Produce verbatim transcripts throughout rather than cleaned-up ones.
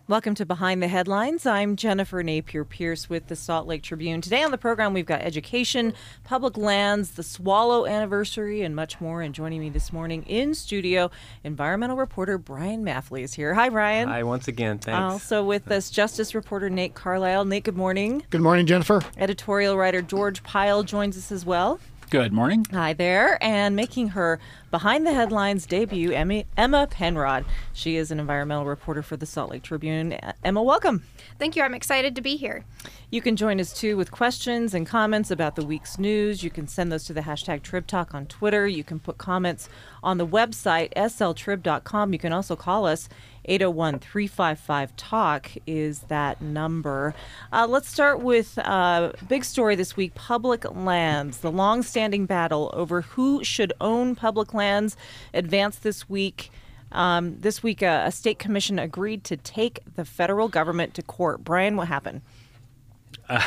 Welcome to Behind the Headlines. I'm Jennifer Napier-Pierce with the Salt Lake Tribune. Today on the program, we've got education, public lands, the Swallow anniversary, and much more. And joining me this morning in studio, environmental reporter Brian Maffley is here. Hi, Brian. Hi, once again. Thanks. Also with us, justice reporter Nate Carlisle. Nate, good morning. Good morning, Jennifer. Editorial writer George Pyle joins us as well. Good morning. Hi there. And making her Behind the Headlines debut, Emma Penrod. She is an environmental reporter for the Salt Lake Tribune. Emma, welcome. Thank you. I'm excited to be here. You can join us, too, with questions and comments about the week's news. You can send those to the hashtag TribTalk on Twitter. You can put comments on the website, s l trib dot com. You can also call us. eight oh one, three five five, talk is that number. Uh, let's start with a uh, big story this week, public lands. The long-standing battle over who should own public lands advanced this week. Um, this week, uh, a state commission agreed to take the federal government to court. Brian, what happened? Uh,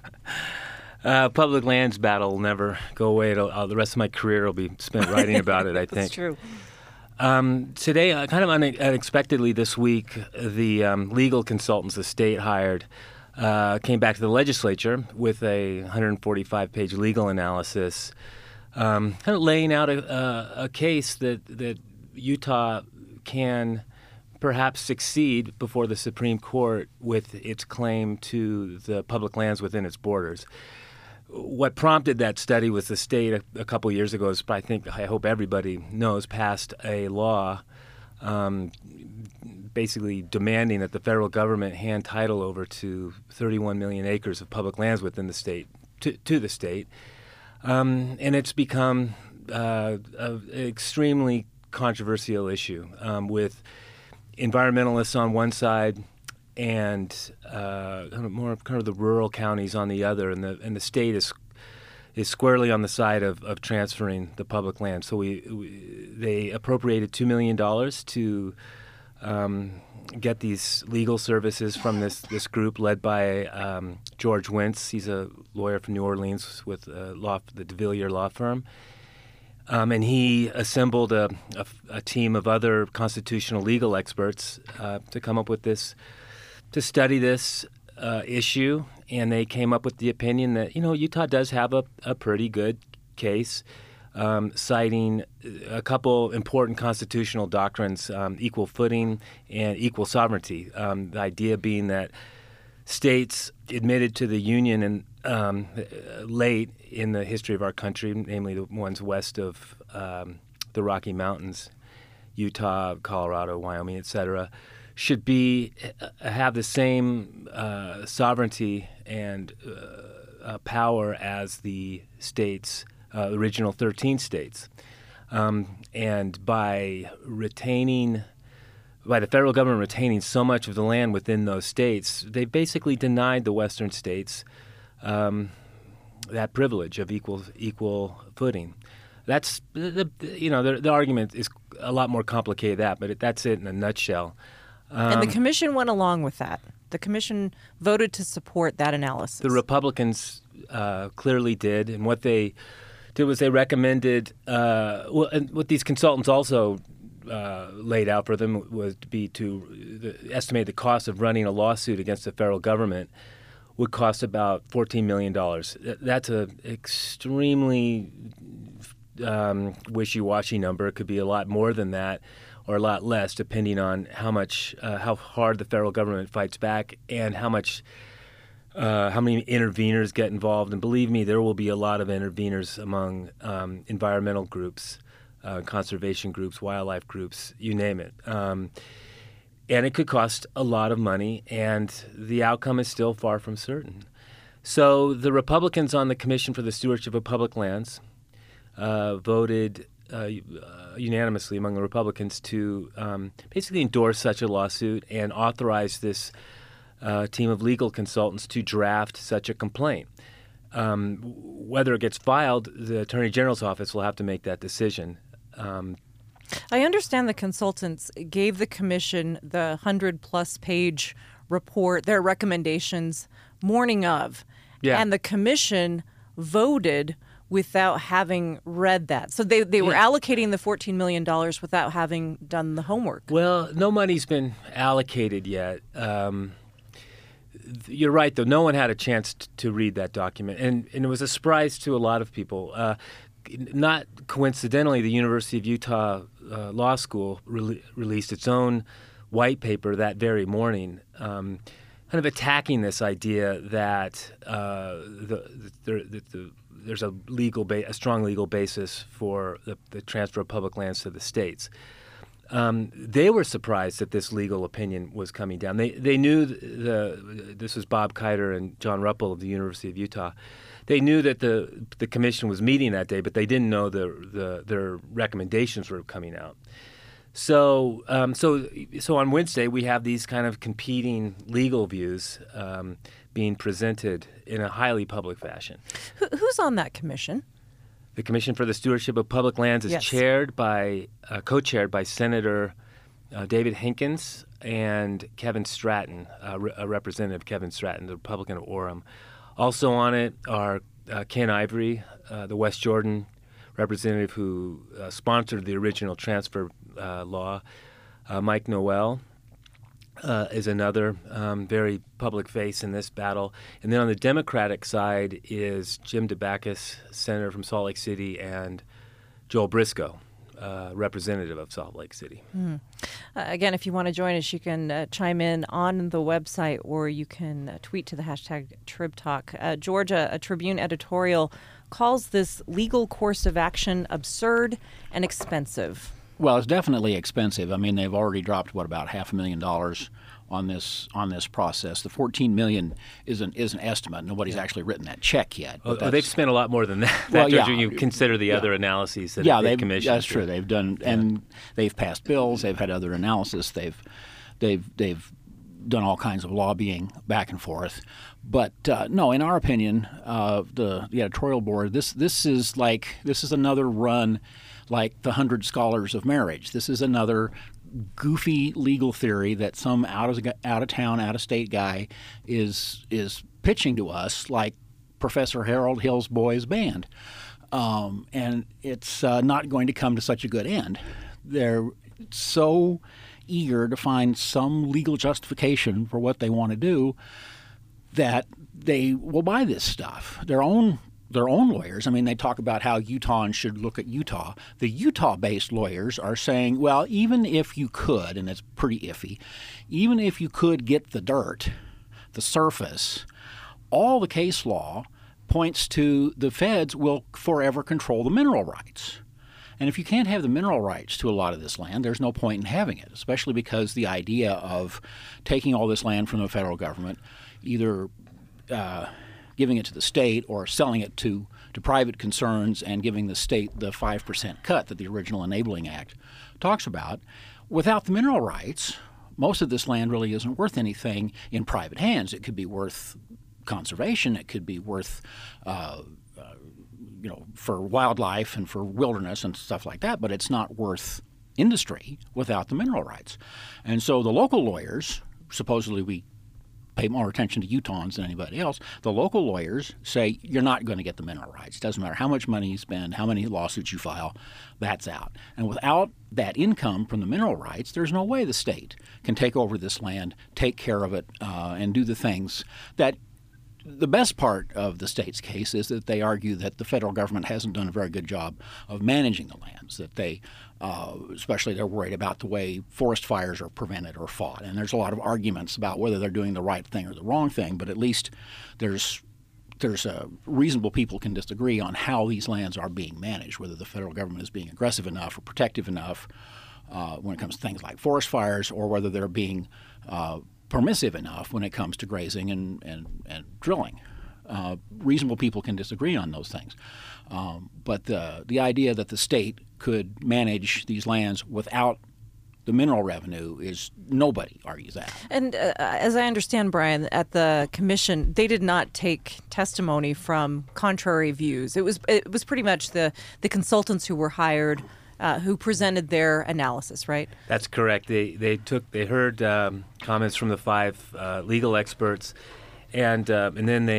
uh, public lands battle will never go away. It'll, uh, the rest of my career will be spent writing about it, I think. That's true. Um, today, uh, kind of une- unexpectedly this week, the um, legal consultants the state hired uh, came back to the legislature with a one hundred forty-five page legal analysis, um, kind of laying out a, a, a case that, that Utah can perhaps succeed before the Supreme Court with its claim to the public lands within its borders. What prompted that study was the state a, a couple years ago, is I think, I hope everybody knows, passed a law um, basically demanding that the federal government hand title over to thirty-one million acres of public lands within the state, to, to the state. Um, and it's become uh, an extremely controversial issue um, with environmentalists on one side and uh, kind of more kind of the rural counties on the other, and the and the state is is squarely on the side of, of transferring the public land. So we, we they appropriated two million dollars to um, get these legal services from this this group led by um, George Wentz. He's a lawyer from New Orleans with a law the De Villiers law firm. Um, and he assembled a, a, a team of other constitutional legal experts uh, to come up with this, to study this uh, issue. And they came up with the opinion that, you know, Utah does have a, a pretty good case, um, citing a couple important constitutional doctrines, um, equal footing and equal sovereignty. Um, the idea being that states admitted to the Union and um, late in the history of our country, namely the ones west of um, the Rocky Mountains, Utah, Colorado, Wyoming, et cetera, should be have the same uh, sovereignty and uh, uh, power as the states, uh, original thirteen states. Um, and by retaining by the federal government retaining so much of the land within those states, they basically denied the western states um, that privilege of equal equal footing. That's the, you know the, the argument is a lot more complicated than that, but it, that's it in a nutshell. Um, and the commission went along with that. The commission voted to support that analysis. The Republicans uh, clearly did, and what they did was they recommended. Uh, well, and what these consultants also Uh, laid out for them was to be to the, estimate the cost of running a lawsuit against the federal government would cost about fourteen million dollars. That's an extremely um, wishy-washy number. It could be a lot more than that or a lot less, depending on how much, uh, how hard the federal government fights back and how much, uh, how many interveners get involved. And believe me, there will be a lot of interveners among um, environmental groups. Uh, conservation groups, wildlife groups, you name it. Um, and it could cost a lot of money, and the outcome is still far from certain. So the Republicans on the Commission for the Stewardship of Public Lands uh, voted uh, unanimously among the Republicans to um, basically endorse such a lawsuit and authorize this uh, team of legal consultants to draft such a complaint. Um, whether it gets filed, the Attorney General's office will have to make that decision. Um, I understand the consultants gave the commission the hundred-plus page report, their recommendations, morning of. Yeah. And the commission voted without having read that. So they, they were Yeah. allocating the fourteen million dollars without having done the homework. Well, no money's been allocated yet. Um, th- you're right, though. No one had a chance t- to read that document. And, and it was a surprise to a lot of people. Uh, not coincidentally, the University of Utah uh, Law School re- released its own white paper that very morning, um, kind of attacking this idea that uh, the, the, the, the there's a legal, ba- a strong legal basis for the, the transfer of public lands to the states. Um, they were surprised that this legal opinion was coming down. They they knew the, the this was Bob Kiter and John Ruppel of the University of Utah. They knew that the the commission was meeting that day, but they didn't know the, the their recommendations were coming out. So um, so so on Wednesday we have these kind of competing legal views um, being presented in a highly public fashion. Who, who's on that commission? The Commission for the Stewardship of Public Lands is Yes. chaired by, uh, co-chaired by Senator uh, David Hinkins and Kevin Stratton, uh, re- uh, Representative Kevin Stratton, the Republican of Orem. Also on it are uh, Ken Ivory, uh, the West Jordan representative who uh, sponsored the original transfer uh, law. Uh, Mike Noel uh, is another um, very public face in this battle. And then on the Democratic side is Jim DeBacchus, senator from Salt Lake City, and Joel Briscoe, uh, representative of Salt Lake City. Mm. Uh, again, if you want to join us, you can uh, chime in on the website or you can uh, tweet to the hashtag TribTalk. Uh, Georgia, a Tribune editorial calls this legal course of action absurd and expensive. Well, it's definitely expensive. I mean, they've already dropped what about half a million dollars on this on this process. The fourteen million dollars is an is an estimate. Nobody's yeah. actually written that check yet. Oh, oh, they've spent a lot more than that. Well, yeah. When you consider the yeah. other analyses that yeah, they've they've commissioned. That's true. They've done, yeah. and they've passed bills. They've had other analysis. They've they've they've done all kinds of lobbying back and forth. But uh, no, in our opinion, uh, the the editorial board, this this is like this is another run like the Hundred Scholars of Marriage. This is another goofy legal theory that some out of out of town, out of state guy is is pitching to us, like Professor Harold Hill's Boys Band, um, and it's uh, not going to come to such a good end. They're so eager to find some legal justification for what they want to do that they will buy this stuff. Their own their own lawyers, I mean, they talk about how Utahns should look at Utah. The Utah-based lawyers are saying, well, even if you could, and it's pretty iffy, even if you could get the dirt, the surface, all the case law points to the feds will forever control the mineral rights. And if you can't have the mineral rights to a lot of this land, there's no point in having it, especially because the idea of taking all this land from the federal government, either uh, giving it to the state or selling it to, to private concerns and giving the state the five percent cut that the original Enabling Act talks about, without the mineral rights, most of this land really isn't worth anything in private hands. It could be worth conservation. It could be worth uh, uh, you know, for wildlife and for wilderness and stuff like that, but it's not worth industry without the mineral rights. And so the local lawyers, supposedly we pay more attention to Utahns than anybody else, the local lawyers say you're not going to get the mineral rights. It doesn't matter how much money you spend, how many lawsuits you file, that's out. And without that income from the mineral rights, there's no way the state can take over this land, take care of it, uh, and do the things that the best part of the state's case is that they argue that the federal government hasn't done a very good job of managing the lands, that they, uh, especially they're worried about the way forest fires are prevented or fought. And there's a lot of arguments about whether they're doing the right thing or the wrong thing, but at least there's there's a reasonable people can disagree on how these lands are being managed, whether the federal government is being aggressive enough or protective enough uh, when it comes to things like forest fires, or whether they're being uh, permissive enough when it comes to grazing and, and, and drilling. Uh, reasonable people can disagree on those things. Um, but the, the idea that the state could manage these lands without the mineral revenue is nobody argues that. And uh, as I understand, Brian, at the commission, they did not take testimony from contrary views. It was it was pretty much the, the consultants who were hired Uh, who presented their analysis, right? That's correct. They they took they heard um, comments from the five uh, legal experts, and uh, and then they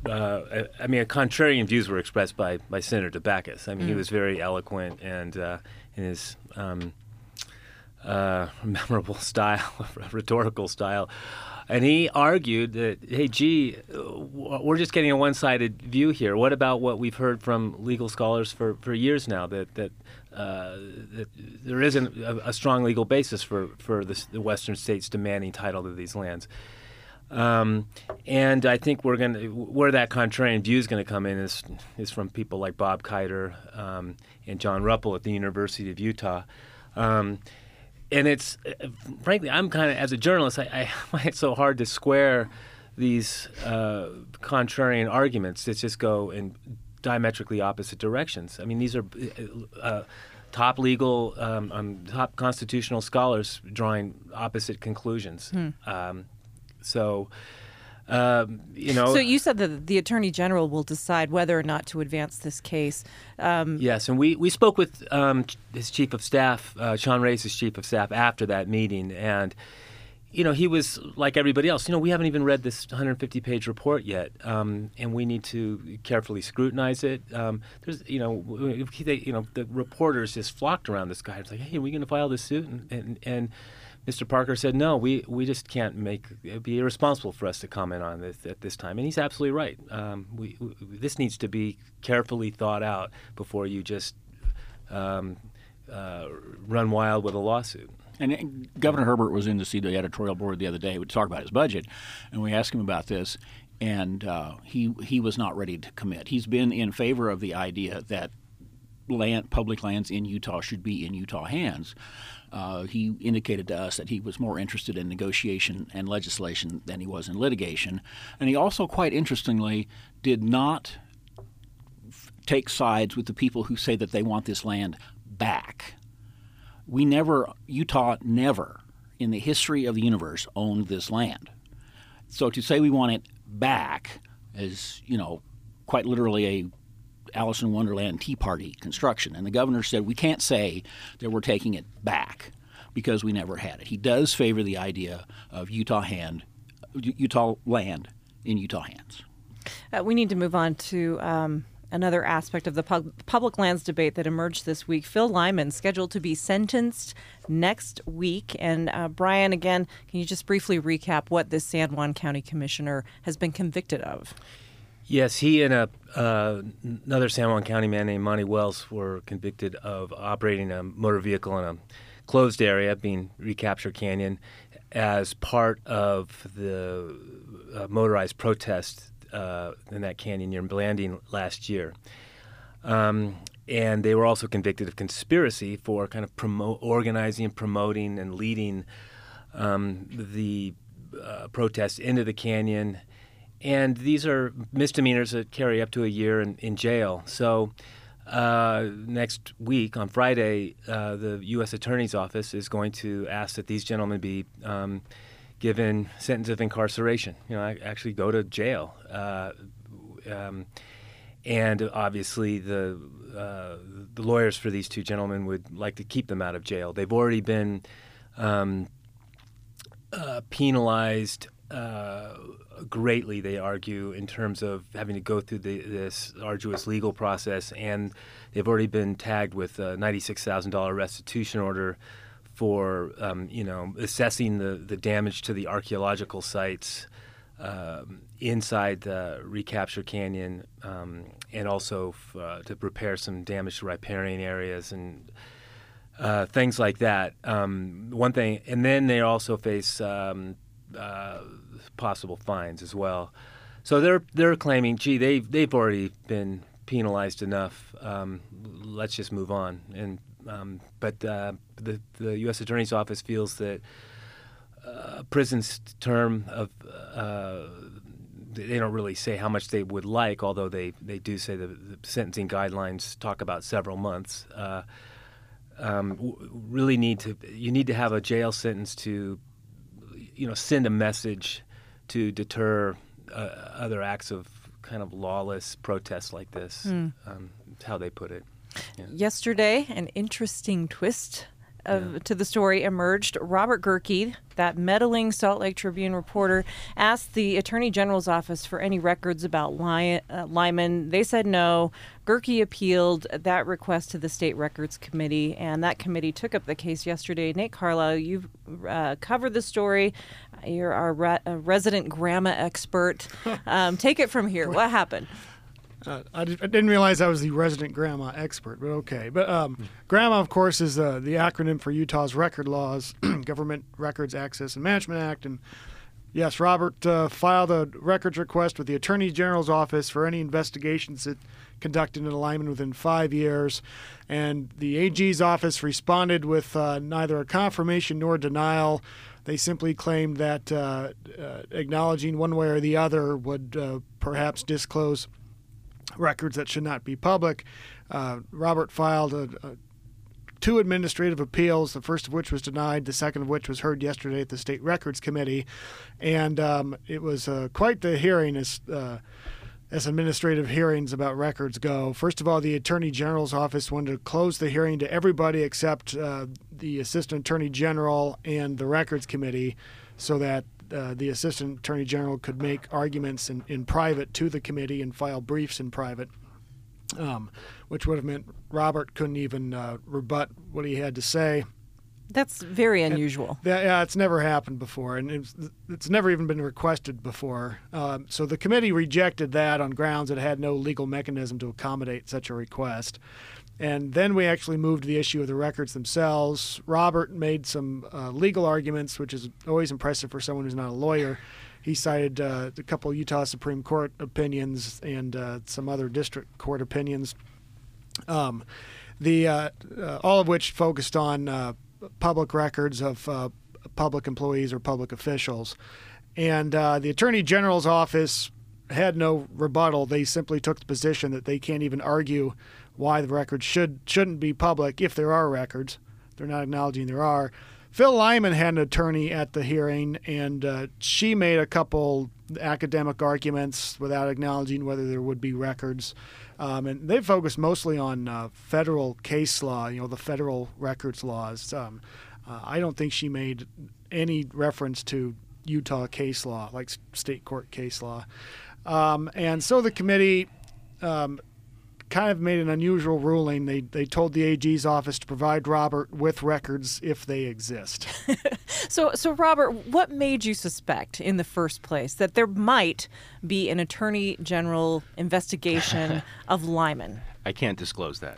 uh, I mean, contrarian views were expressed by, by Senator Debakis. I mean, Mm. he was very eloquent and uh, in his um, uh, memorable style, rhetorical style. And he argued that, hey, gee, we're just getting a one-sided view here. What about what we've heard from legal scholars for, for years now, that that, uh, that there isn't a, a strong legal basis for, for the, the Western states demanding title to these lands? Um, and I think we're going to where that contrarian view is going to come in is is from people like Bob Kiter um, and John Ruppel at the University of Utah. Um, And it's, frankly, I'm kind of, as a journalist, I, I find it so hard to square these uh, contrarian arguments that just go in diametrically opposite directions. I mean, these are uh, top legal, um, um, top constitutional scholars drawing opposite conclusions. Hmm. Um, so, um, you know. So you said that the Attorney General will decide whether or not to advance this case. Um, Yes, and we, we spoke with um, his chief of staff, uh, Sean Reyes' chief of staff, after that meeting, and you know he was like everybody else. You know, we haven't even read this one hundred fifty page report yet, um, and we need to carefully scrutinize it. Um, there's, you know, they, you know, the reporters just flocked around this guy. It's like, hey, are we going to file this suit? And, and, and Mister Parker said, no, we, we just can't make it'd be irresponsible for us to comment on this at this time. And he's absolutely right. Um, we, we this needs to be carefully thought out before you just um, uh, run wild with a lawsuit. And, and Governor Herbert was in to see the editorial board the other day to talk about his budget, and we asked him about this, and uh, he he was not ready to commit. He's been in favor of the idea that land, public lands in Utah should be in Utah hands. Uh, he indicated to us that he was more interested in negotiation and legislation than he was in litigation. And he also, quite interestingly, did not f- take sides with the people who say that they want this land back. We never, Utah never, in the history of the universe, owned this land. So to say we want it back is, you know, quite literally a Alice in Wonderland Tea Party construction. And the governor said we can't say that we're taking it back because we never had it. He does favor the idea of Utah hand, Utah land in Utah hands. Uh, we need to move on to um, another aspect of the pub- public lands debate that emerged this week. Phil Lyman scheduled to be sentenced next week. And uh, Brian, again, can you just briefly recap what this San Juan County commissioner has been convicted of? Yes, he and a, uh, another San Juan County man named Monty Wells were convicted of operating a motor vehicle in a closed area, being Recapture Canyon, as part of the uh, motorized protest uh, in that canyon near Blanding last year. Um, and they were also convicted of conspiracy for kind of promote, organizing, promoting, and leading um, the uh, protests into the canyon. And these are misdemeanors that carry up to a year in, in jail. So uh, next week, on Friday, uh, the U S Attorney's Office is going to ask that these gentlemen be um, given sentence of incarceration, you know, actually go to jail. Uh, um, and obviously the, uh, the lawyers for these two gentlemen would like to keep them out of jail. They've already been um, uh, penalized Uh, greatly, they argue, in terms of having to go through the, this arduous legal process, and they've already been tagged with a ninety-six thousand dollars restitution order for, um, you know, assessing the, the damage to the archaeological sites um, inside the Recapture Canyon, um, and also f- uh, to repair some damage to riparian areas and uh, things like that. Um, one thing, and then they also face Um, Uh, possible fines as well. So they're they're claiming, gee, they've they've already been penalized enough. Um, let's just move on. And um, but uh, the the U S Attorney's Office feels that uh, prison's term of uh, they don't really say how much they would like, although they, they do say the, the sentencing guidelines talk about several months. Uh, um, w- really need to you need to have a jail sentence to you know, send a message to deter uh, other acts of kind of lawless protests like this. Mm. Um, how they put it. Yeah. Yesterday, an interesting twist of, Yeah. to the story emerged. Robert Gehrke, that meddling Salt Lake Tribune reporter, asked the Attorney General's office for any records about Ly- uh, Lyman. They said no. Gehrke appealed that request to the State Records Committee, and that committee took up the case yesterday. Nate Carlisle, you've uh, covered the story. You're our re- uh, resident grandma expert. Um, take it from here. What happened? Uh, I, did, I didn't realize I was the resident grandma expert, but okay. But um, grandma, of course, is uh, the acronym for Utah's record laws, Government Records Access and Management Act. And yes, Robert uh, filed a records request with the Attorney General's office for any investigations that conducted in Lyman within five years. And the A G's office responded with uh, neither a confirmation nor denial. They simply claimed that uh, uh, acknowledging one way or the other would uh, perhaps disclose records that should not be public. Uh, Robert filed a, a, two administrative appeals, the first of which was denied, the second of which was heard yesterday at the State Records Committee. And um, it was uh, quite the hearing as, uh, as administrative hearings about records go. First of all, the Attorney General's office wanted to close the hearing to everybody except uh, the Assistant Attorney General and the Records Committee, so that Uh, the Assistant Attorney General could make arguments in, in private to the committee and file briefs in private, um, which would have meant Robert couldn't even uh, rebut what he had to say. That's very unusual. That, yeah, it's never happened before, and it's, it's never even been requested before. Um, so the committee rejected that on grounds that it had no legal mechanism to accommodate such a request. And then we actually moved to the issue of the records themselves. Robert made some uh, legal arguments, which is always impressive for someone who's not a lawyer. He cited uh, a couple of Utah Supreme Court opinions and uh, some other district court opinions, um, the uh, uh, all of which focused on uh, public records of uh, public employees or public officials. And uh, the Attorney General's office had no rebuttal. They simply took the position that they can't even argue why the records should, shouldn't be public if there are records. They're not acknowledging there are. Phil Lyman had an attorney at the hearing, and uh, she made a couple academic arguments without acknowledging whether there would be records. Um, and they focused mostly on uh, federal case law, you know, the federal records laws. Um, uh, I don't think she made any reference to Utah case law, like state court case law. Um, and so the committee um, kind of made an unusual ruling. They they told the A G's office to provide Robert with records if they exist. So, so Robert, what made you suspect in the first place that there might be an Attorney General investigation of Lyman? I can't disclose that.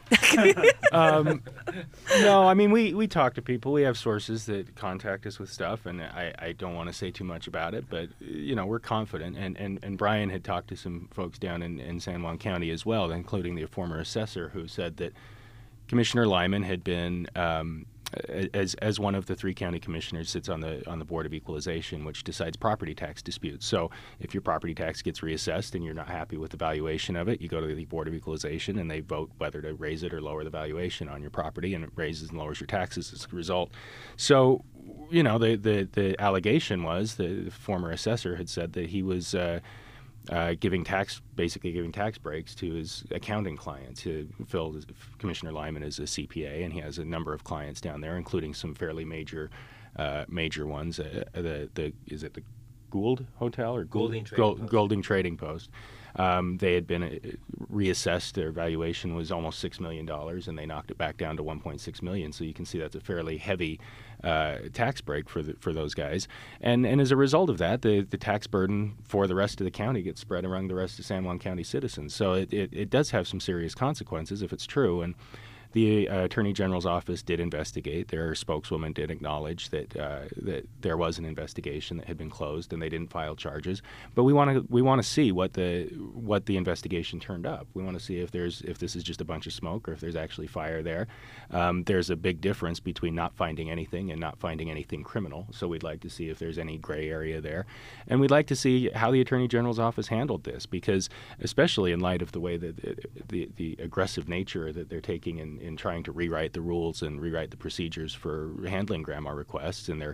um, no, I mean, we, we talk to people. We have sources that contact us with stuff, and I, I don't want to say too much about it, but, you know, we're confident. And, and, and Brian had talked to some folks down in, in San Juan County as well, including the former assessor, who said that Commissioner Lyman had been, um, as as one of the three county commissioners, sits on the on the Board of Equalization, which decides property tax disputes. So if your property tax gets reassessed and you're not happy with the valuation of it, you go to the Board of Equalization and they vote whether to raise it or lower the valuation on your property, and it raises and lowers your taxes as a result. So, you know, the the, the allegation was the former assessor had said that he was uh, Uh, giving tax, basically giving tax breaks to his accounting clients. Who Phil, Commissioner Lyman, is a C P A, and he has a number of clients down there, including some fairly major, uh, major ones. Uh, the the is it the Gould Hotel or Gould, Goulding Trading Gold, Post. Goulding Trading Post? Um, they had been uh, reassessed. Their valuation was almost six million dollars, and they knocked it back down to one point six million dollars. So you can see that's a fairly heavy uh, tax break for the, for those guys. And and as a result of that, the, the tax burden for the rest of the county gets spread among the rest of San Juan County citizens. So it, it, it does have some serious consequences if it's true. And the uh, Attorney General's office did investigate. Their spokeswoman did acknowledge that uh, that there was an investigation that had been closed, and they didn't file charges. But we want to we want to see what the what the investigation turned up. We want to see if there's if this is just a bunch of smoke or if there's actually fire there. Um, there's a big difference between not finding anything and not finding anything criminal. So we'd like to see if there's any gray area there, and we'd like to see how the Attorney General's office handled this, because especially in light of the way that the the, the aggressive nature that they're taking in in trying to rewrite the rules and rewrite the procedures for handling grandma requests, and they're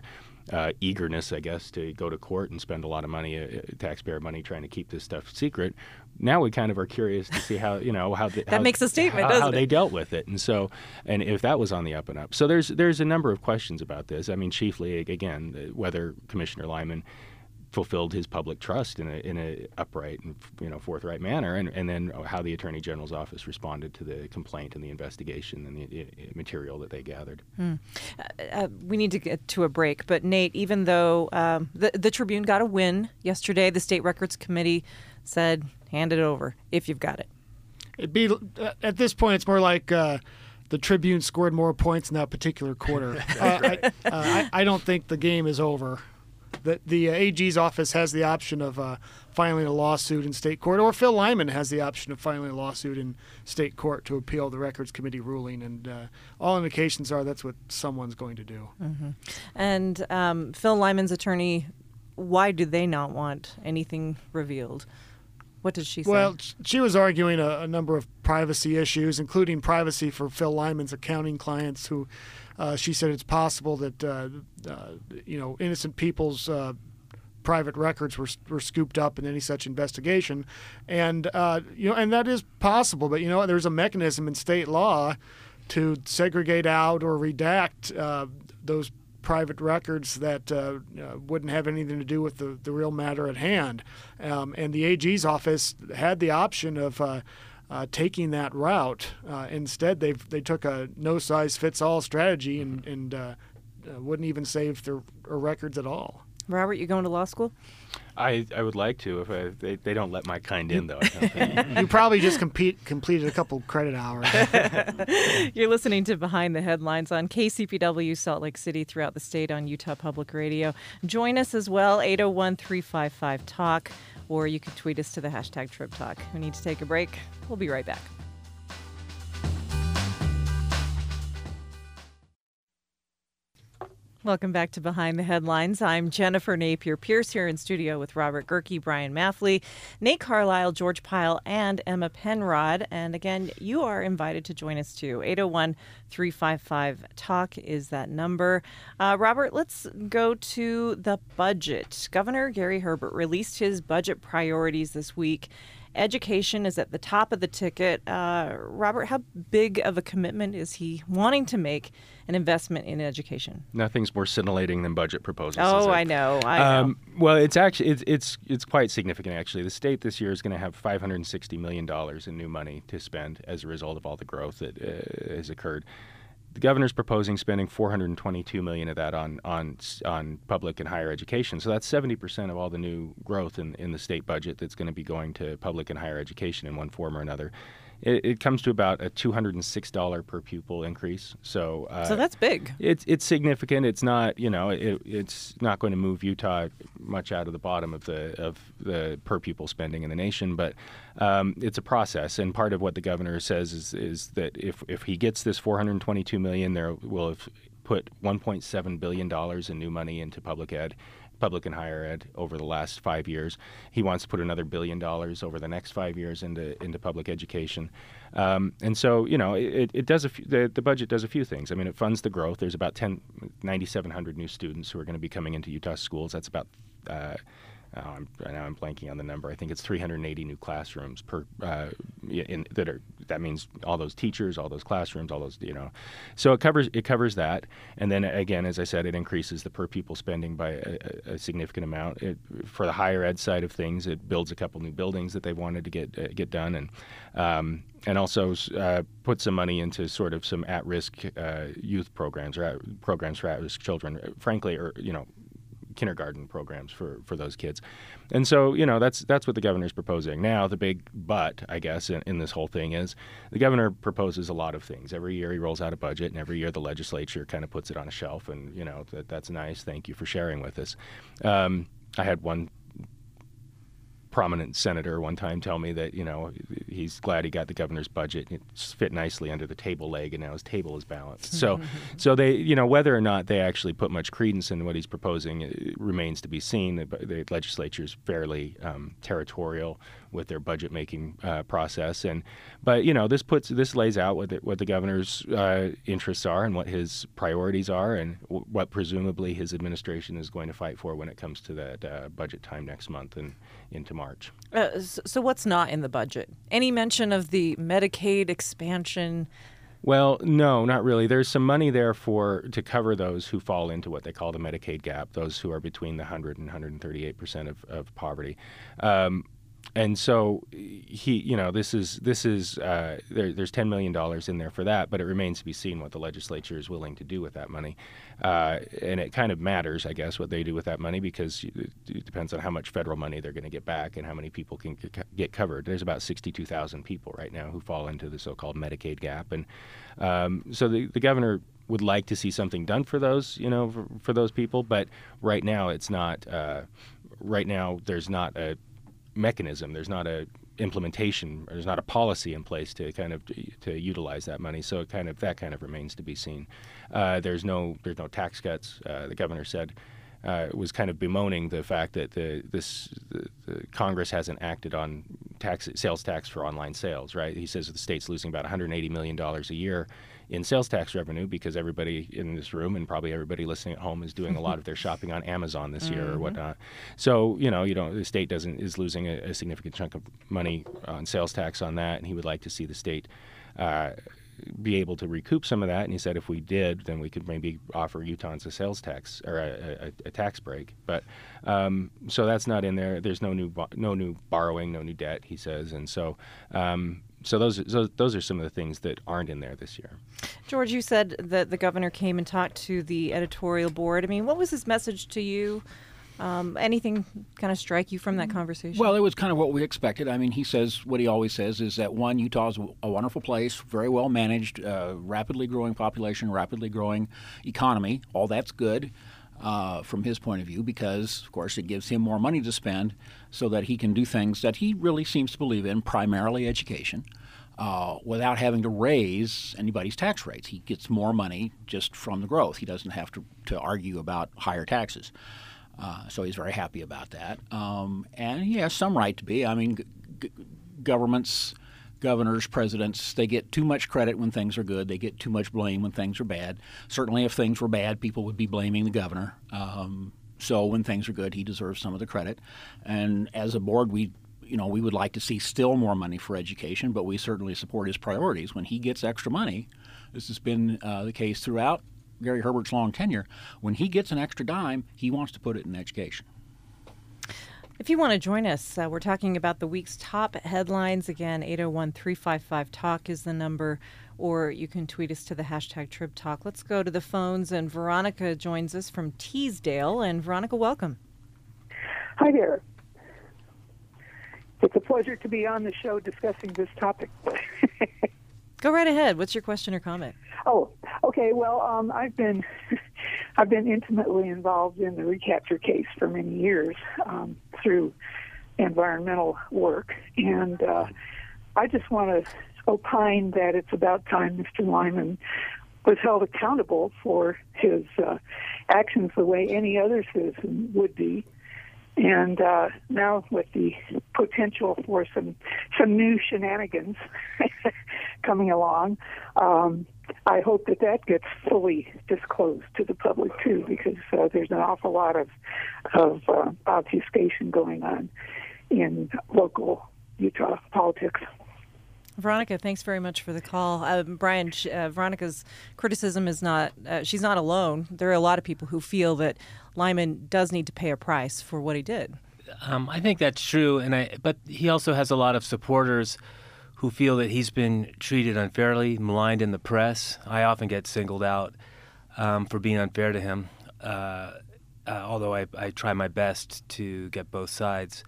uh, eagerness, I guess, to go to court and spend a lot of money, uh, taxpayer money, trying to keep this stuff secret. Now we kind of are curious to see how, you know, how the, that how, makes a statement, how, doesn't how it? they dealt with it, and so, and if that was on the up and up. So there's there's a number of questions about this. I mean, chiefly again, whether Commissioner Lyman fulfilled his public trust in a in a upright and, you know, forthright manner, and, and then how the Attorney General's office responded to the complaint and the investigation and the uh, material that they gathered. Hmm. Uh, uh, we need to get to a break, but Nate, even though um, the the Tribune got a win yesterday, the State Records Committee said, "Hand it over if you've got it." It'd be at this point, it's more like uh, the Tribune scored more points in that particular quarter. uh, I, uh, I, I don't think the game is over. The, the uh, A G's office has the option of uh, filing a lawsuit in state court, or Phil Lyman has the option of filing a lawsuit in state court to appeal the Records Committee ruling, and uh, all indications are that's what someone's going to do. Mm-hmm. And um, Phil Lyman's attorney, why do they not want anything revealed? What did she say? Well, she was arguing a, a number of privacy issues, including privacy for Phil Lyman's accounting clients, who uh, she said it's possible that uh, uh, you know innocent people's uh, private records were were scooped up in any such investigation, and uh, you know, and that is possible. But you know, there's a mechanism in state law to segregate out or redact uh, those private records that uh, uh, wouldn't have anything to do with the, the real matter at hand. Um, and the A G's office had the option of uh, uh, taking that route. Uh, instead, they they took a no-size-fits-all strategy and, and uh, uh, wouldn't even save their, their records at all. Robert, you going to law school? I, I would like to if I, they, they don't let my kind in, though. I don't think. You probably just compete, completed a couple credit hours. You're listening to Behind the Headlines on K C P W Salt Lake City, throughout the state on Utah Public Radio. Join us as well, eight oh one, three five five, talk, or you can tweet us to the hashtag TribTalk. We need to take a break. We'll be right back. Welcome back to Behind the Headlines. I'm Jennifer Napier-Pierce here in studio with Robert Gerke, Brian Maffley, Nate Carlisle, George Pyle, and Emma Penrod. And again, you are invited to join us too. eight oh one, three five five, talk is that number. Uh, Robert, let's go to the budget. Governor Gary Herbert released his budget priorities this week. Education is at the top of the ticket. Uh, Robert, how big of a commitment is he wanting to make an investment in education? Nothing's more scintillating than budget proposals. Oh, is it? I know. I know. Um, well, it's actually it's it's it's quite significant. Actually, the state this year is going to have five hundred sixty million dollars in new money to spend as a result of all the growth that uh, has occurred. The governor's proposing spending four hundred twenty-two million dollars of that on on on public and higher education. So that's seventy percent of all the new growth in, in the state budget that's going to be going to public and higher education in one form or another. It, it comes to about a two hundred six dollars per pupil increase. So uh, so that's big. It's it's significant. It's not, you know, it, it's not going to move Utah much out of the bottom of the of the per pupil spending in the nation, but um, it's a process. And part of what the governor says is is that if if he gets this four hundred twenty-two million dollars, there will have put one point seven billion dollars in new money into public ed. Public and higher ed over the last five years. He wants to put another billion dollars over the next five years into into public education. Um, and so, you know, it, it does a few, the, the budget does a few things. I mean, it funds the growth. There's about ten, ninety-seven hundred new students who are going to be coming into Utah schools. That's about, uh, oh, I'm, now I'm blanking on the number. I think it's three hundred eighty new classrooms per, uh, in, that are, that means all those teachers, all those classrooms, all those, you know. So it covers, it covers that. And then again, as I said, it increases the per pupil spending by a, a significant amount. It, for the higher ed side of things, it builds a couple new buildings that they wanted to get, uh, get done. And, um, and also uh, put some money into sort of some at-risk uh, youth programs or at, programs for at-risk children, frankly, or, you know, kindergarten programs for, for those kids. And so, you know, that's that's what the governor's proposing. Now, the big but, I guess, in, in this whole thing is the governor proposes a lot of things. Every year he rolls out a budget, and every year the legislature kind of puts it on a shelf, and, you know, that that's nice. Thank you for sharing with us. Um, I had one prominent senator one time tell me that, you know, he's glad he got the governor's budget. It fit nicely under the table leg, and now his table is balanced. So, so they, you know, whether or not they actually put much credence in what he's proposing it remains to be seen. The, the legislature is fairly um, territorial with their budget making uh, process, and but you know, this puts this lays out what the, what the governor's uh, interests are and what his priorities are, and w- what presumably his administration is going to fight for when it comes to that uh, budget time next month and into March. Uh, so, so what's not in the budget? Any mention of the Medicaid expansion? Well, no, not really. There's some money there for to cover those who fall into what they call the Medicaid gap, those who are between the one hundred and one hundred thirty-eight percent of, of poverty. Um, And so he, you know, this is this is uh, there, there's ten million dollars in there for that, but it remains to be seen what the legislature is willing to do with that money. Uh, and it kind of matters, I guess, what they do with that money, because it, it depends on how much federal money they're going to get back and how many people can get covered. There's about sixty-two thousand people right now who fall into the so-called Medicaid gap, and um, so the, the governor would like to see something done for those, you know, for, for those people. But right now, it's not. Uh, right now, there's not a mechanism. There's not a implementation. Or there's not a policy in place to kind of to utilize that money. So it kind of that kind of remains to be seen. Uh, there's no there's no tax cuts. Uh, the governor said uh, was kind of bemoaning the fact that the this the, the Congress hasn't acted on tax sales tax for online sales. Right? He says the state's losing about one hundred eighty million dollars a year in sales tax revenue because everybody in this room and probably everybody listening at home is doing a lot of their shopping on Amazon this year mm-hmm. or whatnot. So, you know, you know, the state doesn't is losing a, a significant chunk of money on sales tax on that, and he would like to see the state uh, be able to recoup some of that. And he said if we did, then we could maybe offer Utahns a sales tax or a, a, a tax break. But um, so that's not in there. There's no new no new borrowing, no new debt, he says, and so. Um, So those, those those are some of the things that aren't in there this year. George, you said that the governor came and talked to the editorial board. I mean, what was his message to you? Um, anything kind of strike you from that conversation? Well, it was kind of what we expected. I mean, he says what he always says is that, one, Utah is a wonderful place, very well managed, uh, rapidly growing population, rapidly growing economy. All that's good. Uh, from his point of view, because, of course, it gives him more money to spend so that he can do things that he really seems to believe in, primarily education, uh, without having to raise anybody's tax rates. He gets more money just from the growth. He doesn't have to, to argue about higher taxes. Uh, so he's very happy about that. Um, and he has some right to be. I mean, g- g- governments... Governors, presidents, they get too much credit when things are good. They get too much blame when things are bad. Certainly if things were bad, people would be blaming the governor. Um, so when things are good, he deserves some of the credit. And as a board, we, you know, we would like to see still more money for education, but we certainly support his priorities. When he gets extra money, this has been uh, the case throughout Gary Herbert's long tenure, when he gets an extra dime, he wants to put it in education. If you want to join us, uh, we're talking about the week's top headlines. Again, eight oh one, three five five, talk is the number, or you can tweet us to the hashtag TribTalk. Let's go to the phones, and Veronica joins us from Teasdale. And Veronica, welcome. Hi there. It's a pleasure to be on the show discussing this topic. Go right ahead. What's your question or comment? Oh, okay. Well, um, I've been I've been intimately involved in the recapture case for many years um, through environmental work, and uh, I just want to opine that it's about time Mister Lyman was held accountable for his uh, actions the way any other citizen would be. And uh, now with the potential for some some new shenanigans coming along, um, I hope that that gets fully disclosed to the public too, because uh, there's an awful lot of of uh, obfuscation going on in local Utah politics. Veronica, thanks very much for the call. Uh, Brian, uh, Veronica's criticism is not, uh, she's not alone. There are a lot of people who feel that Lyman does need to pay a price for what he did. Um, I think that's true, and I, but he also has a lot of supporters who feel that he's been treated unfairly, maligned in the press. I often get singled out um, for being unfair to him, uh, uh, although I, I try my best to get both sides.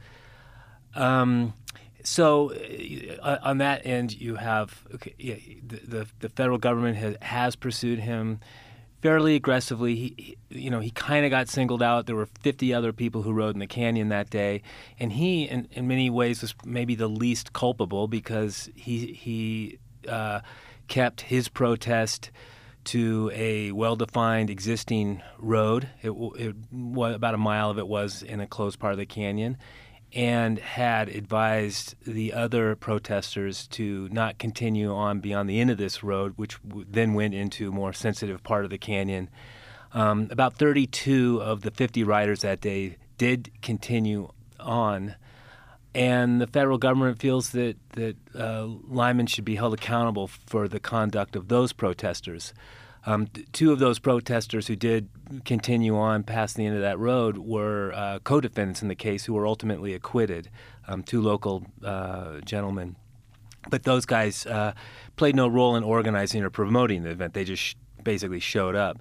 Um, So uh, on that end, you have okay, yeah, the, the the federal government has, has pursued him fairly aggressively. He, he you know, he kind of got singled out. There were fifty other people who rode in the canyon that day, and he, in, in many ways, was maybe the least culpable because he he uh, kept his protest to a well-defined existing road. It, it was about a mile of it was in a closed part of the canyon, and had advised the other protesters to not continue on beyond the end of this road, which w- then went into a more sensitive part of the canyon. Um, about thirty-two of the fifty riders that day did continue on, and the federal government feels that, that uh, Lyman should be held accountable for the conduct of those protesters. Um, two of those protesters who did continue on past the end of that road were uh, co-defendants in the case who were ultimately acquitted, um, two local uh, gentlemen. But those guys uh, played no role in organizing or promoting the event. They just sh- basically showed up.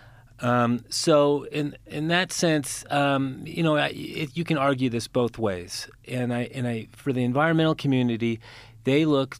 Um, so in in that sense, um, you know, I, it, you can argue this both ways. And I and I for the environmental community, they look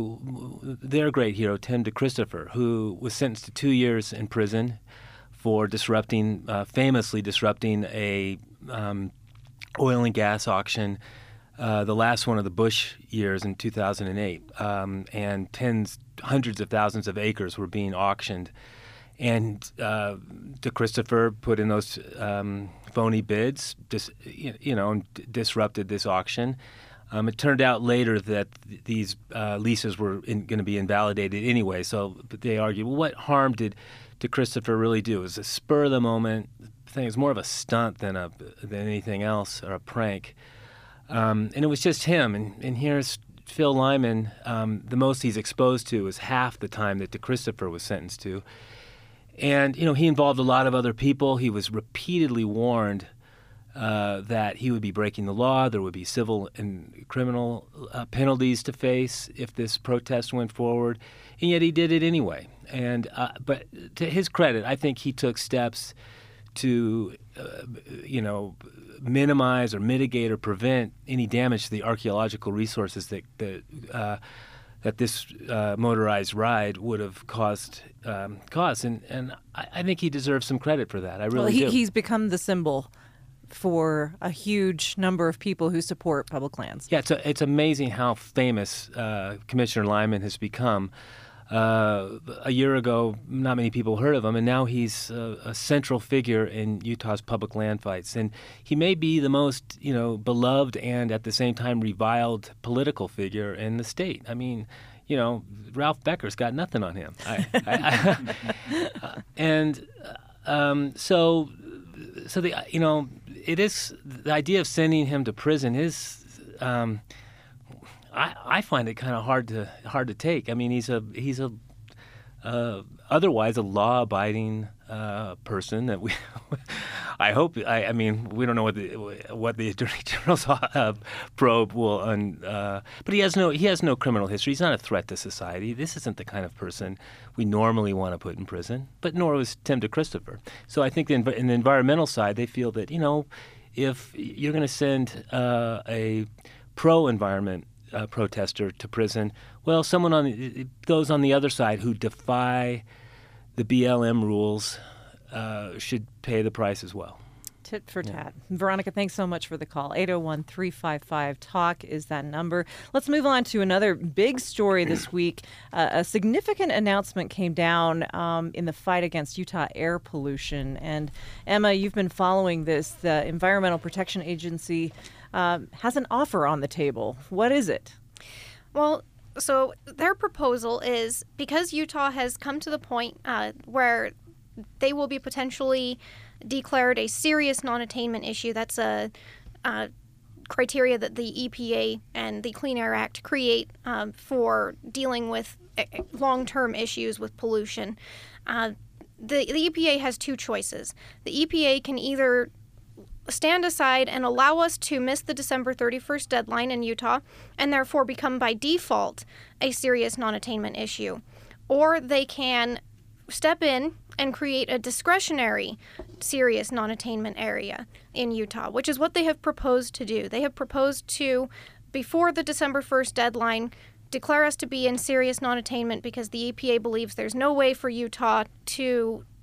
to their great hero, Tim DeChristopher, who was sentenced to two years in prison for disrupting, uh, famously disrupting a um, oil and gas auction, uh, the last one of the Bush years in two thousand eight, um, and tens, hundreds of thousands of acres were being auctioned. And uh, DeChristopher put in those um, phony bids, dis, you know, and d- disrupted this auction. Um, it turned out later that th- these uh, leases were going to be invalidated anyway. So they argued, well, what harm did DeChristopher really do? It was a spur of the moment thing. It was more of a stunt than a than anything else, or a prank. Um, and it was just him. And, and here's Phil Lyman. Um, the most he's exposed to is half the time that DeChristopher was sentenced to. And, you know, he involved a lot of other people. He was repeatedly warned uh, that he would be breaking the law. There would be civil and criminal uh, penalties to face if this protest went forward. And yet he did it anyway. And uh, but to his credit, I think he took steps to, uh, you know, minimize or mitigate or prevent any damage to the archaeological resources that that uh, that this uh, motorized ride would have caused um, caused, and and I, I think he deserves some credit for that. I really well, he, do. He's become the symbol for a huge number of people who support public lands. Yeah, it's a, it's amazing how famous uh, Commissioner Lyman has become. Uh, a year ago, not many people heard of him, and now he's a, a central figure in Utah's public land fights. And he may be the most, you know, beloved and at the same time reviled political figure in the state. I mean, you know, Ralph Becker's got nothing on him. I, I, I, and um, so, so the you know, it is the idea of sending him to prison is. Um, I, I find it kind of hard to hard to take. I mean, he's a he's a uh, otherwise a law-abiding uh, person that we. I hope. I, I mean, we don't know what the what the Attorney General's uh, probe will. Un, uh, but he has no he has no criminal history. He's not a threat to society. This isn't the kind of person we normally want to put in prison. But nor was Tim DeChristopher. So I think in, in the environmental side, they feel that, you know, if you're going to send uh, a pro-environment Uh, protester to prison, well, someone on the, those on the other side who defy the B L M rules uh, should pay the price as well. Tit for tat. Yeah. Veronica, thanks so much for the call. eight oh one, three five five, talk is that number. Let's move on to another big story this week. Uh, a significant announcement came down um, in the fight against Utah air pollution. And Emma, you've been following this. The Environmental Protection Agency uh, has an offer on the table. What is it? Well, so their proposal is, because Utah has come to the point uh, where they will be potentially declared a serious non-attainment issue. That's a, a criteria that the E P A and the Clean Air Act create um, for dealing with long-term issues with pollution. Uh, the, the E P A has two choices. The E P A can either stand aside and allow us to miss the December thirty-first deadline in Utah and therefore become by default a serious non-attainment issue, or they can step in and create a discretionary serious non-attainment area in Utah, which is what they have proposed to do. They have proposed to, before the December first deadline, declare us to be in serious non-attainment because the E P A believes there's no way for Utah to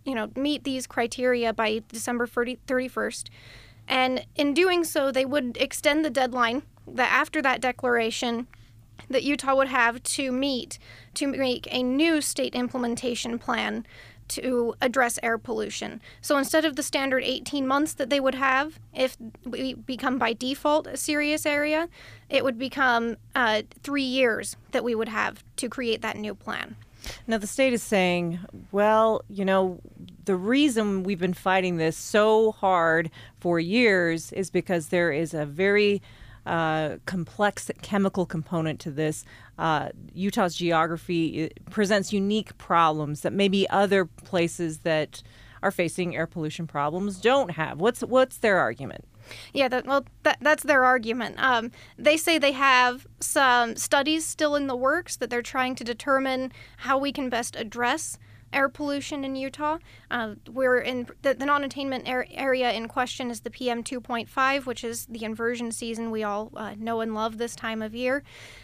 you know, meet these criteria by December thirty-first. And in doing so, they would extend the deadline that after that declaration that Utah would have to meet to make a new state implementation plan to address air pollution. So instead of the standard eighteen months that they would have if we become by default a serious area, it would become uh, three years that we would have to create that new plan. Now, the state is saying, well, you know, the reason we've been fighting this so hard for years is because there is a very uh, complex chemical component to this. Uh, Utah's geography presents unique problems that maybe other places that are facing air pollution problems don't have. What's what's their argument? Yeah, that, well, that, that's their argument. Um, they say they have some studies still in the works that they're trying to determine how we can best address air pollution in Utah. Uh, we're in the, the non-attainment er- area in question is the P M two point five, which is the inversion season we all uh, know and love this time of year.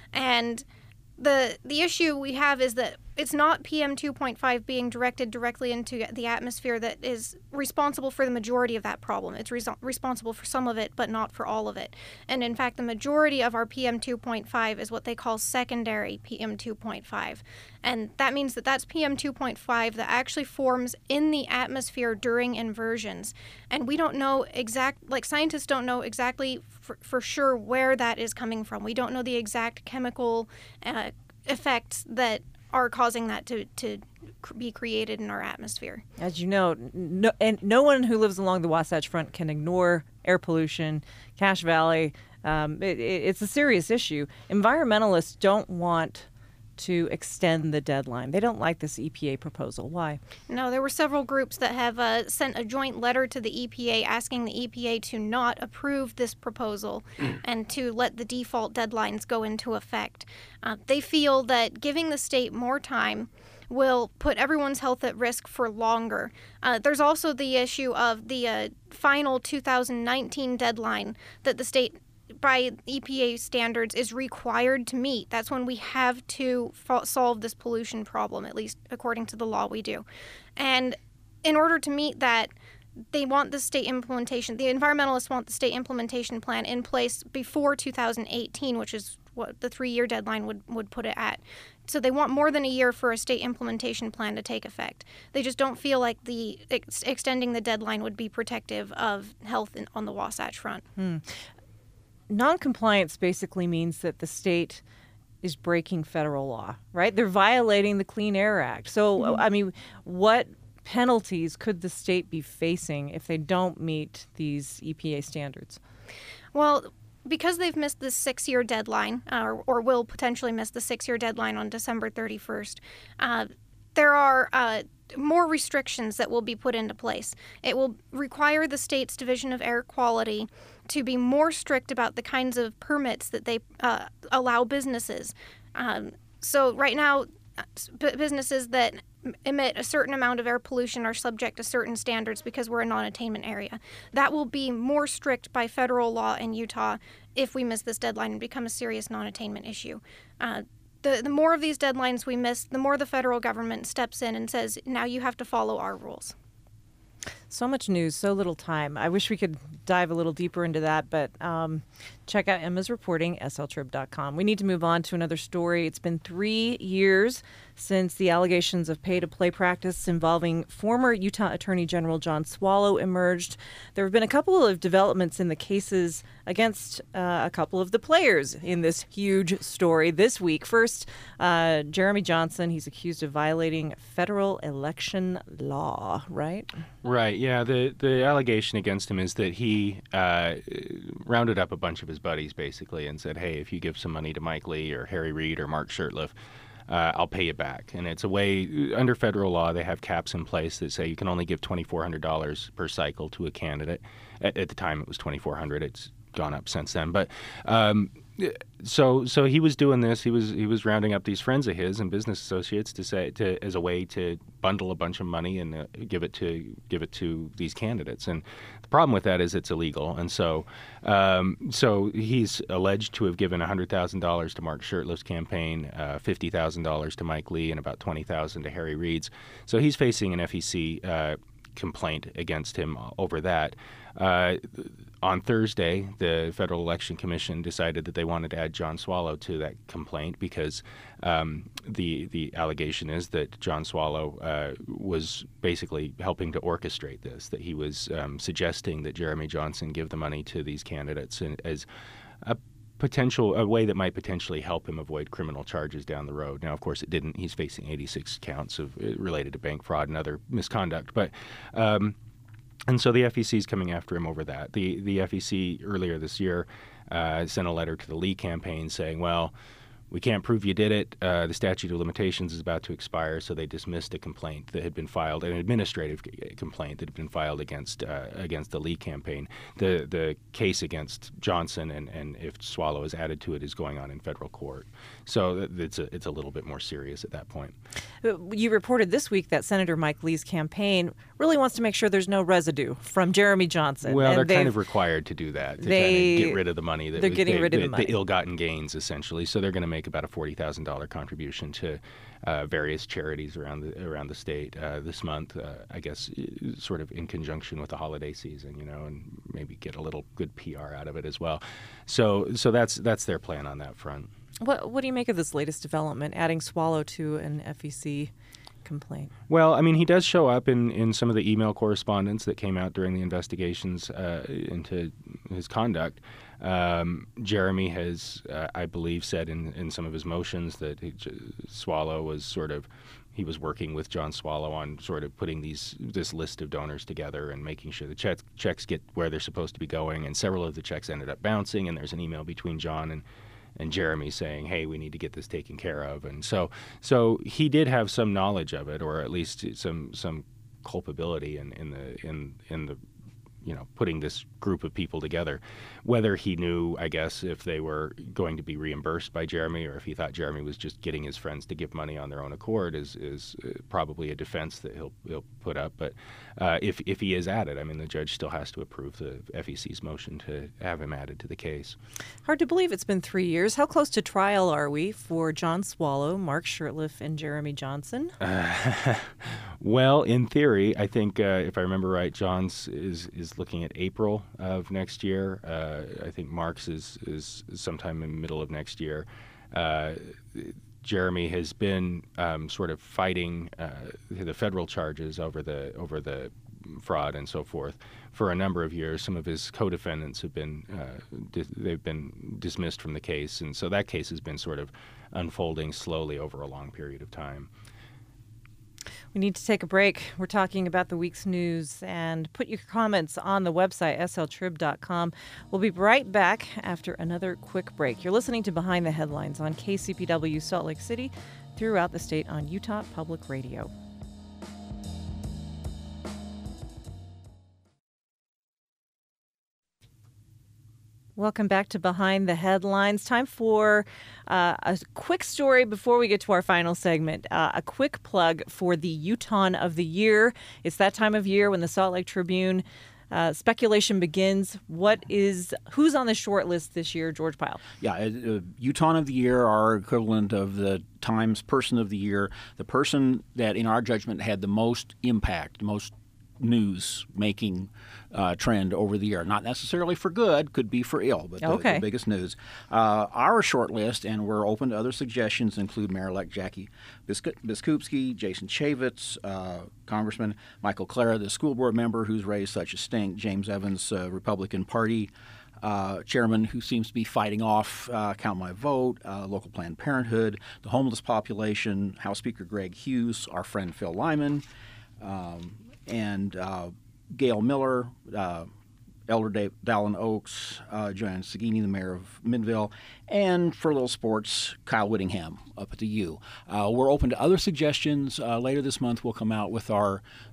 And the the issue we have is that it's not P M two point five being directed directly into the atmosphere that is responsible for the majority of that problem. It's res- responsible for some of it, but not for all of it. And in fact, the majority of our P M two point five is what they call secondary P M two point five. And that means that that's P M two point five that actually forms in the atmosphere during inversions. And we don't know exact, like scientists don't know exactly for, for sure where that is coming from. We don't know the exact chemical uh, effects that are causing that to, to be created in our atmosphere. As you know, no, and no one who lives along the Wasatch Front can ignore air pollution. Cache Valley, um, it, it's a serious issue. Environmentalists don't want to extend the deadline. They don't like this E P A proposal. Why? No, there were several groups that have uh, sent a joint letter to the E P A asking the E P A to not approve this proposal and to let the default deadlines go into effect. Uh, they feel that giving the state more time will put everyone's health at risk for longer. Uh, there's also the issue of the uh, final two thousand nineteen deadline that the state by E P A standards is required to meet. That's when we have to fo- solve this pollution problem, at least according to the law we do. And in order to meet that, they want the state implementation, the environmentalists want the state implementation plan in place before two thousand eighteen, which is what the three-year deadline would, would put it at. So they want more than a year for a state implementation plan to take effect. They just don't feel like the ex- extending the deadline would be protective of health in, on the Wasatch Front. Hmm. Non-compliance basically means that the state is breaking federal law, right? They're violating the Clean Air Act. So, mm-hmm. I mean, what penalties could the state be facing if they don't meet these E P A standards? Well, because they've missed the six-year deadline, uh, or, or will potentially miss the six-year deadline on December thirty-first, uh, there are uh, more restrictions that will be put into place. It will require the state's Division of Air Quality to be more strict about the kinds of permits that they uh, allow businesses. Um, so right now, b- businesses that emit a certain amount of air pollution are subject to certain standards because we're a non-attainment area. That will be more strict by federal law in Utah if we miss this deadline and become a serious non-attainment issue. Uh, the, the more of these deadlines we miss, the more the federal government steps in and says, now you have to follow our rules. So much news, so little time. I wish we could dive a little deeper into that, but um, check out Emma's reporting, S L trib dot com. We need to move on to another story. It's been three years since the allegations of pay-to-play practice involving former Utah Attorney General John Swallow emerged. There have been a couple of developments in the cases against uh, a couple of the players in this huge story this week. First, uh, Jeremy Johnson, he's accused of violating federal election law, right? Right, yeah. The, the allegation against him is that he uh, rounded up a bunch of his buddies, basically, and said, hey, if you give some money to Mike Lee or Harry Reid or Mark Shurtleff, Uh, I'll pay you back. And it's a way, under federal law, they have caps in place that say you can only give two thousand four hundred dollars per cycle to a candidate. At, at the time, it was two thousand four hundred dollars. It's gone up since then. But um, So, so he was doing this. He was he was rounding up these friends of his and business associates to say to as a way to bundle a bunch of money and uh, give it to give it to these candidates. And the problem with that is it's illegal. And so, um, so he's alleged to have given one hundred thousand dollars to Mark Shurtleff's campaign, uh, fifty thousand dollars to Mike Lee, and about twenty thousand dollars to Harry Reid's. So he's facing an F E C uh, complaint against him over that. Uh, on Thursday, the Federal Election Commission decided that they wanted to add John Swallow to that complaint because um, the the allegation is that John Swallow uh, was basically helping to orchestrate this, that he was um, suggesting that Jeremy Johnson give the money to these candidates and, as a potential a way that might potentially help him avoid criminal charges down the road. Now, of course, it didn't. He's facing eighty-six counts of uh, related to bank fraud and other misconduct, but. Um, And so the F E C is coming after him over that. The the F E C earlier this year uh, sent a letter to the Lee campaign saying, well, we can't prove you did it. Uh, the statute of limitations is about to expire, so they dismissed a complaint that had been filed, an administrative complaint that had been filed against uh, against the Lee campaign. The the case against Johnson and, and if Swallow is added to it is going on in federal court. So it's a it's a little bit more serious at that point. You reported this week that Senator Mike Lee's campaign really wants to make sure there's no residue from Jeremy Johnson. Well, and they're kind of required to do that, to they, kind of get rid of the money. That they're was, getting they, rid of the, the money. the ill-gotten gains, essentially. So they're going to make about a forty thousand dollars contribution to uh, various charities around the around the state uh, this month, uh, I guess, sort of in conjunction with the holiday season, you know, and maybe get a little good P R out of it as well. So so that's that's their plan on that front. What what do you make of this latest development, adding Swallow to an F E C complaint? Well, I mean, he does show up in, in some of the email correspondence that came out during the investigations uh, into his conduct. Um, Jeremy has, uh, I believe, said in, in some of his motions that he, Swallow was sort of, he was working with John Swallow on sort of putting these this list of donors together and making sure the checks, checks get where they're supposed to be going. And several of the checks ended up bouncing, and there's an email between John and and Jeremy saying, hey, we need to get this taken care of. And so so he did have some knowledge of it, or at least some some culpability in, in the in in the you know, putting this group of people together. Whether he knew, I guess, if they were going to be reimbursed by Jeremy or if he thought Jeremy was just getting his friends to give money on their own accord is is probably a defense that he'll he'll put up. But uh, if if he is added, I mean, the judge still has to approve the F E C's motion to have him added to the case. Hard to believe it's been three years. How close to trial are we for John Swallow, Mark Shurtleff, and Jeremy Johnson? Uh, well, in theory, I think uh, if I remember right, John's is is looking at April of next year. Uh, I think Mark's is, is sometime in the middle of next year. Uh, Jeremy has been um, sort of fighting uh, the federal charges over the over the fraud and so forth for a number of years. Some of his co-defendants have been uh, dis- they've been dismissed from the case, and so that case has been sort of unfolding slowly over a long period of time. We need to take a break. We're talking about the week's news, and put your comments on the website, S L trib dot com. We'll be right back after another quick break. You're listening to Behind the Headlines on K C P W Salt Lake City, throughout the state on Utah Public Radio. Welcome back to Behind the Headlines. Time for uh, a quick story before we get to our final segment. Uh, a quick plug for the Utahn of the Year. It's that time of year when the Salt Lake Tribune uh, speculation begins. What is who's on the short list this year, George Pyle? Yeah, uh, Utahn of the Year, our equivalent of the Times Person of the Year, the person that, in our judgment, had the most impact, most news-making uh, trend over the year. Not necessarily for good, could be for ill, but the, okay. the biggest news. Uh, our short list, and we're open to other suggestions, include Mayor-elect Jackie Bisk- Biskupski, Jason Chaffetz, uh, Congressman Michael Clara, the school board member who's raised such a stink, James Evans, uh, Republican Party Uh, chairman who seems to be fighting off uh, Count My Vote, uh, local Planned Parenthood, the homeless population, House Speaker Greg Hughes, our friend Phil Lyman, um, and uh, Gail Miller, uh, Elder Dave, Dallin Oaks, uh, Joanne Sagini, the mayor of Midville, and for little sports, Kyle Whittingham up at the U. Uh, we're open to other suggestions. Uh, later this month, we'll come out with our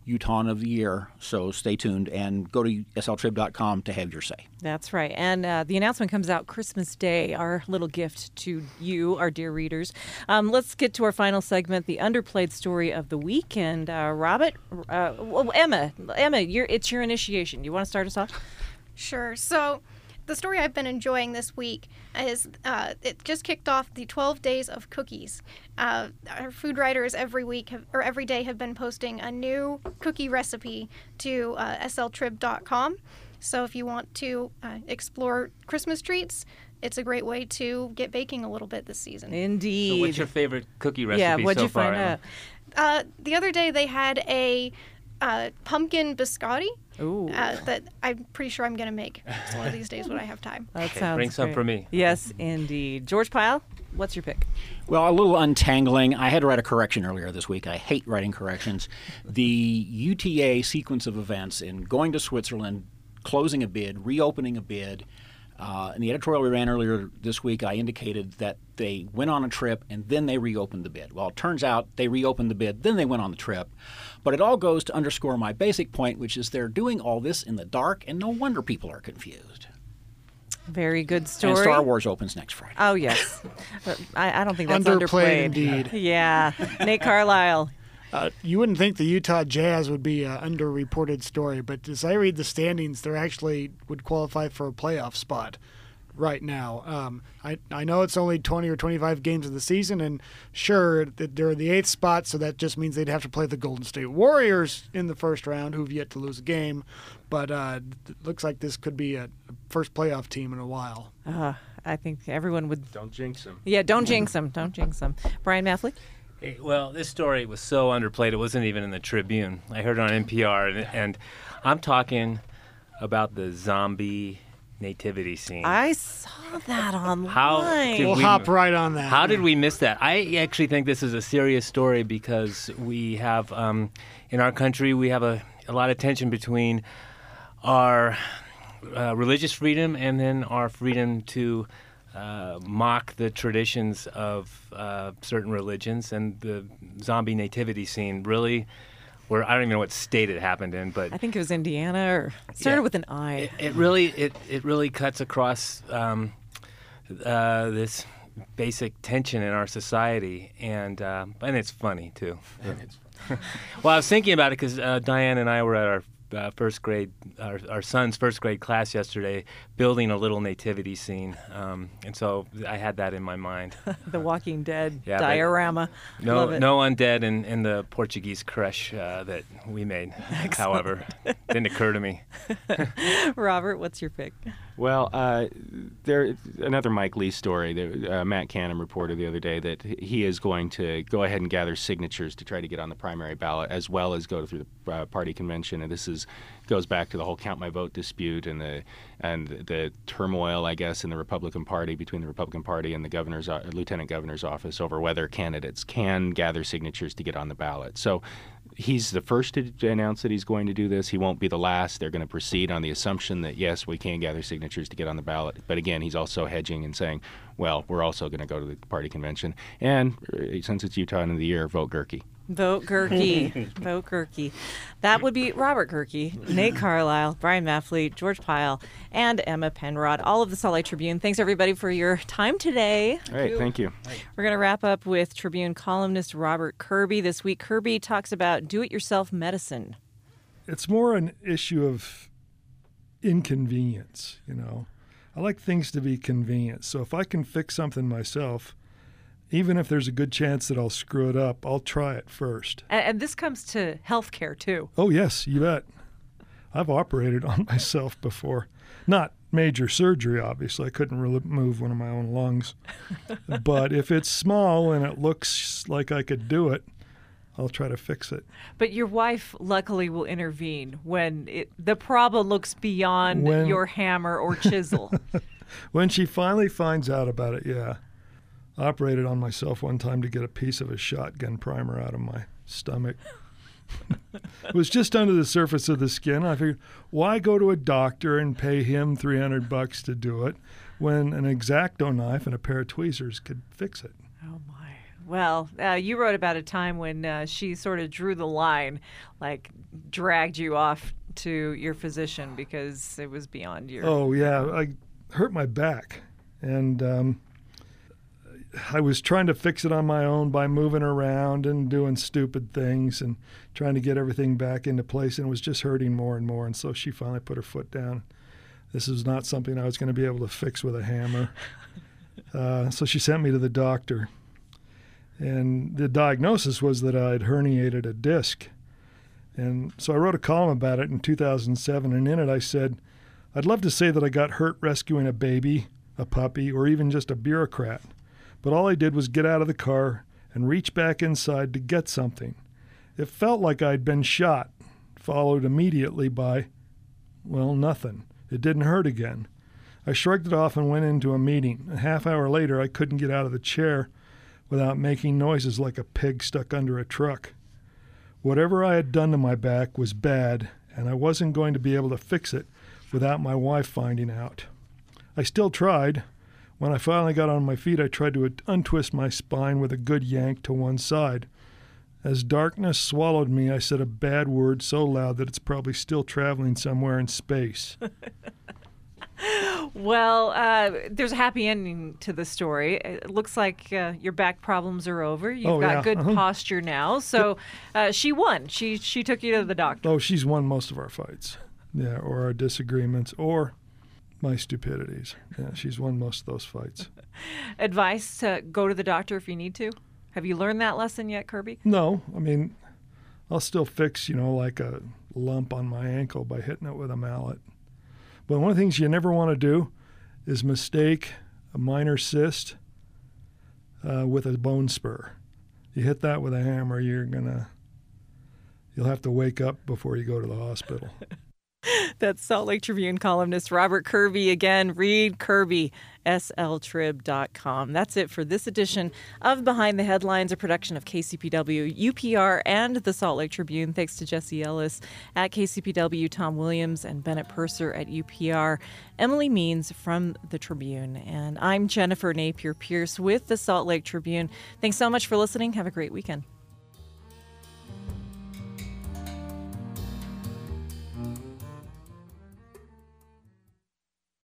Utah of the Year. So stay tuned and go to S L Trib dot com to have your say. That's right. And uh, the announcement comes out Christmas Day, our little gift to you, our dear readers. Um, let's get to our final segment, the underplayed story of the week. And uh, Robert, uh, well, Emma, Emma, you're, it's your initiation. You want to start us off? Sure. So the story I've been enjoying this week is uh, it just kicked off the twelve days of cookies. Uh, our food writers every week have, or every day have been posting a new cookie recipe to uh, S L Trib dot com. So if you want to uh, explore Christmas treats, it's a great way to get baking a little bit this season. Indeed. So what's your favorite cookie recipe yeah, what'd so you far? find Emma? out? Uh, the other day they had a uh, pumpkin biscotti. Ooh. Uh, that I'm pretty sure I'm going to make one of these days when I have time. That Okay, sounds bring some great. for me. Yes, indeed. George Pyle, what's your pick? Well, a little untangling. I had to write a correction earlier this week. I hate writing corrections. The U T A sequence of events in going to Switzerland, closing a bid, reopening a bid. Uh, in the editorial we ran earlier this week, I indicated that they went on a trip and then they reopened the bid. Well, it turns out they reopened the bid, then they went on the trip. But it all goes to underscore my basic point, which is they're doing all this in the dark, and no wonder people are confused. Very good story. And Star Wars opens next Friday. Oh, yes. But I, I don't think that's Underplayed underplayed. indeed. Yeah. Nate Carlisle. Uh, you wouldn't think the Utah Jazz would be an underreported story, but as I read the standings, they actually would qualify for a playoff spot right now. Um, I I know it's only twenty or twenty-five games of the season, and sure, they're in the eighth spot, so that just means they'd have to play the Golden State Warriors in the first round, who've yet to lose a game. But uh, it looks like this could be a first playoff team in a while. Uh, I think everyone would. Don't jinx him. Yeah, don't jinx them. Don't jinx them. Brian Maffley? Hey, well, this story was so underplayed, it wasn't even in the Tribune. I heard it on N P R, and, and I'm talking about the zombie nativity scene. I saw that online. How did We'll we- hop right on that. How did we miss that? I actually think this is a serious story because we have, um, in our country, we have a, a lot of tension between our uh, religious freedom and then our freedom to uh, mock the traditions of uh, certain religions. And the zombie nativity scene really, where I don't even know what state it happened in, but I think it was Indiana, or it started Yeah. with an I. it, it really it, it really cuts across um, uh, this basic tension in our society, and uh, and it's funny too. Well, I was thinking about it because uh, Diane and I were at our uh, first grade, our, our son's first grade class yesterday, building a little nativity scene, um, and so I had that in my mind. The Walking Dead Yeah, but diorama. No, Love it. no undead in, in the Portuguese creche uh, that we made. However, didn't occur to me. Robert, what's your pick? Well, uh, there another Mike Lee story. There, uh, Matt Canham reported the other day that he is going to go ahead and gather signatures to try to get on the primary ballot, as well as go through the uh, party convention. And this is goes back to the whole count my vote dispute and the and the turmoil, I guess, in the Republican Party between the Republican Party and the governor's uh, lieutenant governor's office over whether candidates can gather signatures to get on the ballot. So he's the first to announce that he's going to do this. He won't be the last. They're going to proceed on the assumption that, yes, we can gather signatures to get on the ballot. But again, he's also hedging and saying, well, we're also going to go to the party convention. And uh, since it's Utah end of the year, vote Gerke. Vote Gerke. Vote Gerke. That would be Robert Gerke, Nate Carlisle, Brian Maffley, George Pyle, and Emma Penrod, all of the Salt Lake Tribune. Thanks, everybody, for your time today. All right, thank you. We're going to wrap up with Tribune columnist Robert Kirby. This week, Kirby talks about do-it-yourself medicine. It's more an issue of inconvenience, you know. I like things to be convenient. So if I can fix something myself, even if there's a good chance that I'll screw it up, I'll try it first. And, and this comes to healthcare, too. Oh, yes, you bet. I've operated on myself before. Not major surgery, obviously. I couldn't remove one of my own lungs. But if it's small and it looks like I could do it, I'll try to fix it. But your wife, luckily, will intervene when it, the problem looks beyond When- your hammer or chisel. When she finally finds out about it, yeah. I operated on myself one time to get a piece of a shotgun primer out of my stomach. It was just under the surface of the skin. I figured, why go to a doctor and pay him three hundred bucks to do it when an X-Acto knife and a pair of tweezers could fix it? Oh, my. Well, uh, you wrote about a time when uh, she sort of drew the line, like dragged you off to your physician because it was beyond your. Oh, yeah. I hurt my back. And um, I was trying to fix it on my own by moving around and doing stupid things and trying to get everything back into place. And it was just hurting more and more. And so she finally put her foot down. This was not something I was going to be able to fix with a hammer. Uh, so she sent me to the doctor. And the diagnosis was that I'd herniated a disc. And so I wrote a column about it in two thousand seven, and in it I said, I'd love to say that I got hurt rescuing a baby, a puppy, or even just a bureaucrat. But all I did was get out of the car and reach back inside to get something. It felt like I'd been shot, followed immediately by, well, nothing. It didn't hurt again. I shrugged it off and went into a meeting. A half hour later, I couldn't get out of the chair without making noises like a pig stuck under a truck. Whatever I had done to my back was bad, and I wasn't going to be able to fix it without my wife finding out. I still tried. When I finally got on my feet, I tried to untwist my spine with a good yank to one side. As darkness swallowed me, I said a bad word so loud that it's probably still traveling somewhere in space. Well, uh, there's a happy ending to the story. It looks like uh, your back problems are over. You've Oh, got yeah. good Uh-huh. posture now. So uh, she won. She she took you to the doctor. Oh, she's won most of our fights. Yeah, or our disagreements, or my stupidities. Yeah, she's won most of those fights. Advice to go to the doctor if you need to? Have you learned that lesson yet, Kirby? No, I mean, I'll still fix, you know, like a lump on my ankle by hitting it with a mallet. But one of the things you never want to do is mistake a minor cyst uh, with a bone spur. You hit that with a hammer, you're gonna, you'll have to wake up before you go to the hospital. That's Salt Lake Tribune columnist Robert Kirby. Again, read Kirby, S L trib dot com. That's it for this edition of Behind the Headlines, a production of K C P W, U P R, and the Salt Lake Tribune. Thanks to Jesse Ellis at K C P W, Tom Williams, and Bennett Purser at U P R, Emily Means from the Tribune. And I'm Jennifer Napier Pierce with the Salt Lake Tribune. Thanks so much for listening. Have a great weekend.